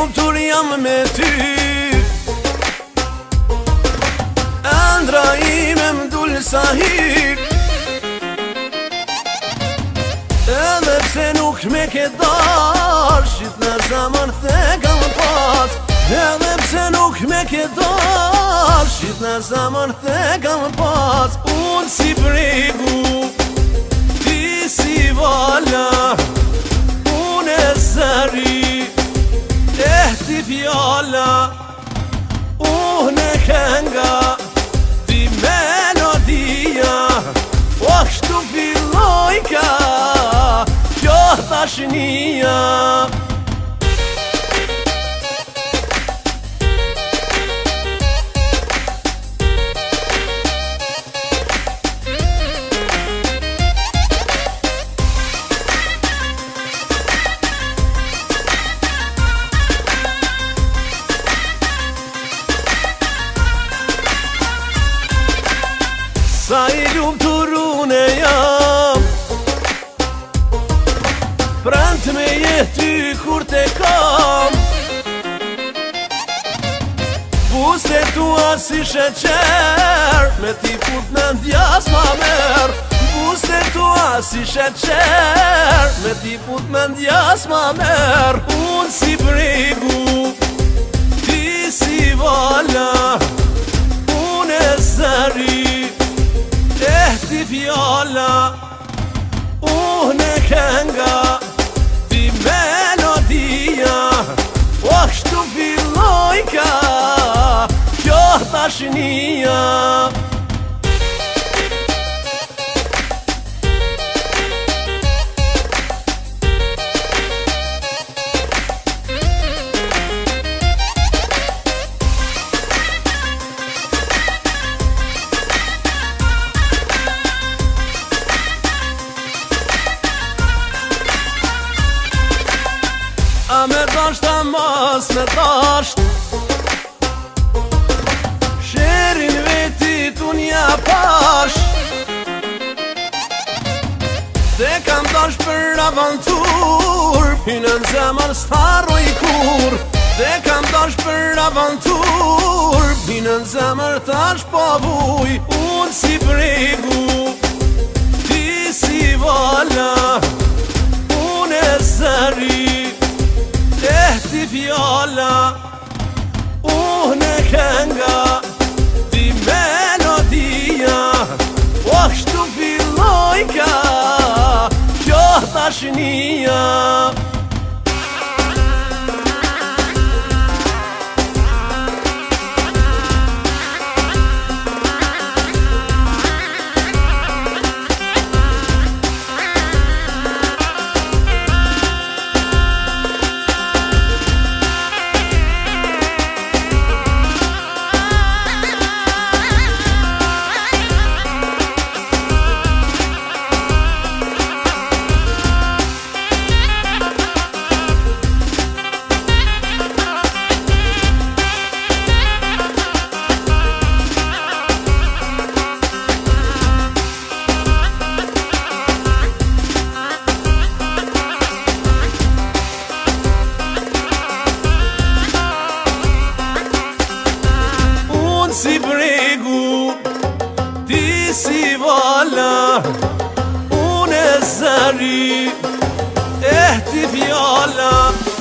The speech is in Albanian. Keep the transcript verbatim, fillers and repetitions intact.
lumtur jam me ty, ëndra ime m'dull sa hir, edhe pse nuk me ke dash, qit në zaman the kam pas. Edhe pse nuk me ke dash, qit në zaman the kam pas. Unë si bregu, ti si vala, unë e zëri, eh ti fjalla, unë e kënga, ti melodia. O kështu filloj ka kjo tashnia. Sa i lumtur unë jam, prant me jety kur te kam. Buse tua si sheqer, me ti put në ndjas ma mer. Buse tua si sheqer, me ti put në ndjas ma mer. Unë si bregu, ti si vala, unë e zëri, eh ti fjalla, unë e kënga, ti melodia. O kështu filloj ka kjo tashnia. A me dasht, a mas me dasht, sherin vetit unë ja pash. Dhe kam dash për avantur, hinën zemër s'taroj kur. Dhe kam dash për avantur, hinën zemër tash po vuj. Unë si bregu, ti si vala, unë e zëri, eh ti fjalla, unë e kënga, ti melodia. O kështu filloj ka kjo tashnia. Si bregu, ti si vala, unë e zëri, eh ti fjalla.